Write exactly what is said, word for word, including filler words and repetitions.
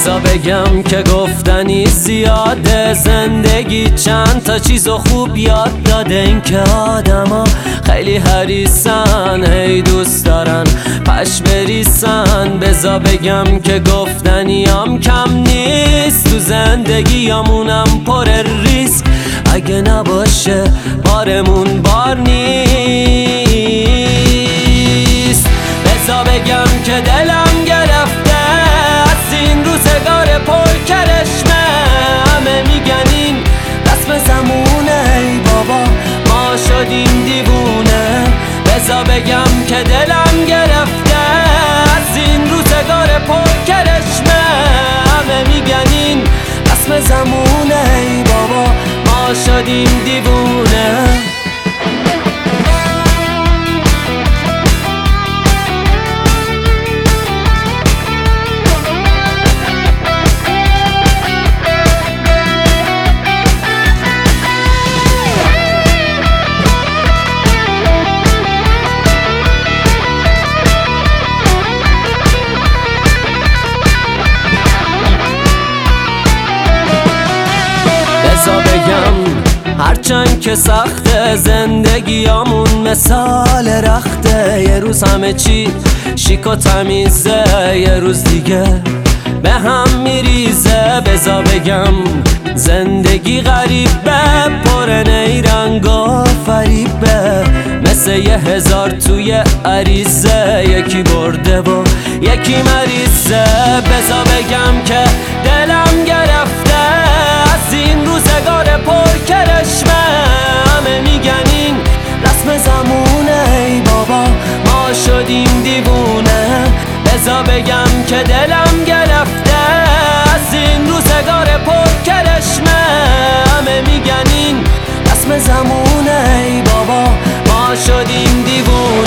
بذار بگم که گفتنی زیاده، زندگی چند تا چیزو خوب یاد داده. این که آدما خیلی حریصن، هی دوست دارن پش بریسن. بذار بگم که گفتنیام کم نیست، تو زندگیامونم پر ریسک. اگه نباشه بارمون بار نیست. بذار بگم که دلم گرفته از این روزگار پر کرشمه. همه میگن این رسم زمونه، ای بابا ما شدیم دیوونه. بذار بگم که دلم گرفته از این روزگار پر کرشمه. همه میگن این رسم زمونه، ای بابا ما شدیم دیوونه. بذار بگم هرچند که سخته، زندگیامون مثال رخته. یه روز همه چی شیک و تمیزه، یه روز دیگه به هم میریزه. بذار بگم زندگی غریبه، پر نیرنگ و فریبه. مثل یه هزار توی عریضه، یکی برده و یکی مریضه. بذار بگم که دلم گرفته از این روزگار پر کرشمه. همه میگن این رسم زمونه، ای بابا ما شدیم دیوونه. بذار بگم که دلم گرفته از این روزگار پر کرشمه. همه میگن این رسم زمونه، ای بابا ما شدیم دیوونه.